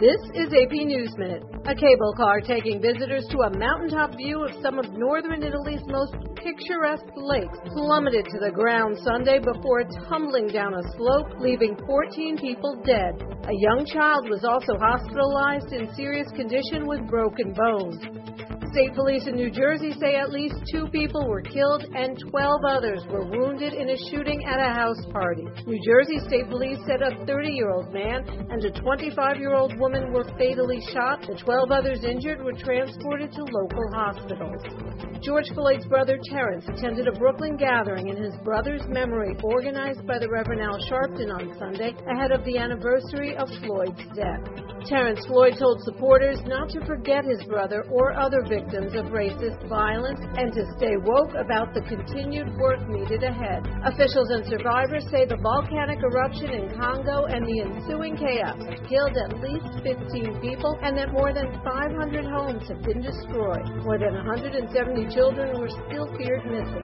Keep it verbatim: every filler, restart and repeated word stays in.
This is A P News Minute. A cable car taking visitors to a mountaintop view of some of northern Italy's most picturesque lakes plummeted to the ground Sunday before tumbling down a slope, leaving fourteen people dead. A young child was also hospitalized in serious condition with broken bones. State police in New Jersey say at least two people were killed and twelve others were wounded in a shooting at a house party. New Jersey State Police said a thirty-year-old man and a twenty-five-year-old woman were fatally shot. The twelve others injured were transported to local hospitals. George Floyd's brother Terrence attended a Brooklyn gathering in his brother's memory organized by the Reverend Al Sharpton on Sunday ahead of the anniversary of Floyd's death. Terrence Floyd told supporters not to forget his brother or other victims of racist violence and to stay woke about the continued work needed ahead. Officials and survivors say the volcanic eruption in Congo and the ensuing chaos have killed at least fifteen people and that more than five hundred homes have been destroyed. More than one hundred seventy children were still feared missing.